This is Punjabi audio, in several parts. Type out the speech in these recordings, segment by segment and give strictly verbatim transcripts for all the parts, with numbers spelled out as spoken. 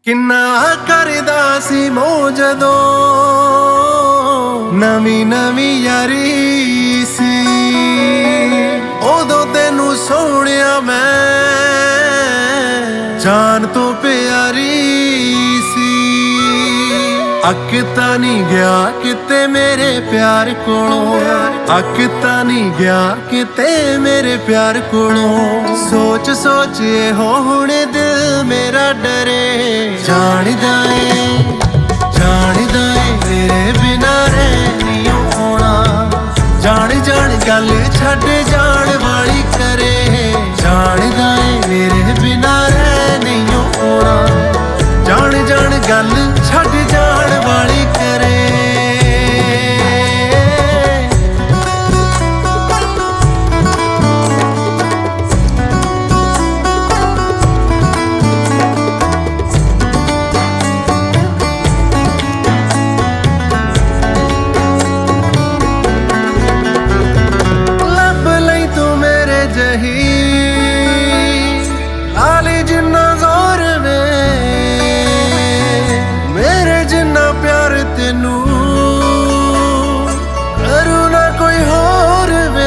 ਕਿੰਨਾ ਕਰਦਾ ਸੀ ਮੋਹ ਜਦੋਂ ਨਵੀਂ ਨਵੀਂ ਯਾਰੀ ਸੀ, ਉਦੋਂ ਤੈਨੂੰ ਸੋਹਣਿਆ ਮੈਂ ਜਾਨ ਤੋਂ ਪਿਆਰੀ ਸੀ। ਅੱਕ ਤਾਂ ਨਹੀਂ ਗਿਆ ਕਿਤੇ ਮੇਰੇ ਪਿਆਰ ਕੋਲੋਂ, ਅੱਕ ਤਾਂ ਨਹੀਂ ਗਿਆ ਕਿਤੇ ਮੇਰੇ ਪਿਆਰ ਕੋਲੋਂ। ਸੋਚ ਸੋਚ ਇਹੋ ਹੁਣ ਦਿਲ ਮੇਰਾ ਡਰੇ, ਜਾਣਦਾ ਏ ਜਾਣਦਾ ਏ ਮੇਰੇ ਬਿਨਾ ਰਹਿ ਨਹੀਂ ਹੋਣਾ। ਜਾਣ ਜਾਣ ਗੱਲ ਛੱਡ ਜਾਣ ਵਾਲੀ ਕਰੇ, ਜਾਣਦਾ ਏ ਮੇਰੇ ਬਿਨਾ ਰਹਿ ਨਹੀਂ ਹੋਣਾ। ਜਾਣ ਜਾਣ ਗੱਲ ਛੱਡ ਜਾਣ ਵਾਲੀ ਕਰੇ। ਲੱਭ ਲਈ ਤੂੰ ਮੇਰੇ ਜਹੀ ਆਲੀ ਜਿੰਨਾ ਜ਼ੋਰ ਵੇ, ਮੇਰੇ ਜਿੰਨਾ ਪਿਆਰ ਤੈਨੂੰ ਕਰੂ ਨਾ ਕੋਈ ਹੋਰ ਵੇ।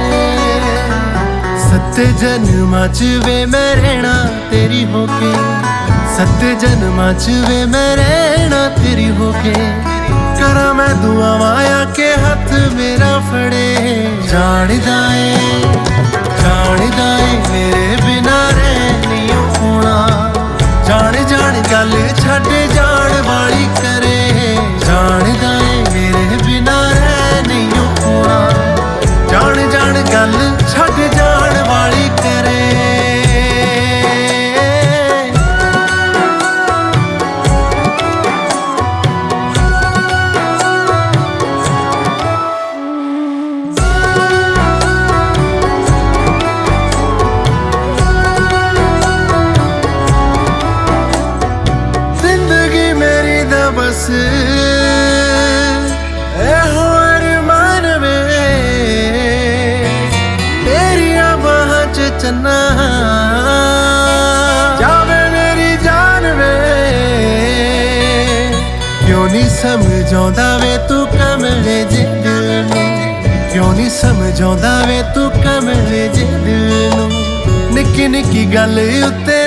ਸੱਤੇ ਜਨਮਾਂ ਚ ਵੇ ਮੈਂ ਰਹਿਣਾ ਤੇਰੀ ਹੋ ਕੇ, ਸੱਤੇ ਜਨਮਾਂ ਚ ਵੇ ਮੈਂ ਰਹਿਣਾ ਤੇਰੀ ਹੋ ਕੇ। ਕਰਾਂ ਮੈਂ ਦੁਆਵਾਂ ਆ ਕੇ ਹੱਥ ਮੇਰਾ ਫੜੇ, ਜਾਣਦਾ ਏ ਜਾਣਦਾ ਏ ਮੇਰੇ ਬਿਨਾ ਰਹਿ ਨਹੀਂ ਹੋਣਾ। ਜਾਣ ਜਾਣ ਗੱਲ ਛੱਡ ਜਾਣ ਵਾਲੀ ਕਰੇ, ਜਾਣਦਾ ਏ ਮੇਰੇ ਬਿਨਾ ਰਹਿ ਨਹੀਂ ਹੋਣਾ। ਜਾਣ ਜਾਣ ਗੱਲ ਛੱਡ ਜਾਣ ਵਾਲੀ ਕਰੇ। ਬਸ ਇਹੋ ਅਰਮਾਨ ਵੇ, ਤੇਰੀਆਂ ਬਾਹਾਂ ਚ ਚੰਨਾ ਜਾਵੇ ਮੇਰੀ ਜਾਨ ਵੇ। ਕਿਉਂ ਨਹੀਂ ਸਮਝਾਉਂਦਾ ਵੇ ਤੂੰ ਕਮਲੇ ਜਿਹੇ ਦਿਲ ਨੂੰ, ਕਿਉਂ ਨਹੀਂ ਸਮਝਾਉਂਦਾ ਵੇ ਤੂੰ ਕਮਲੇ ਜਿਹੇ ਦਿਲ ਨੂੰ। ਨਿੱਕੀ ਨਿੱਕੀ ਗੱਲ ਉੱਤੇ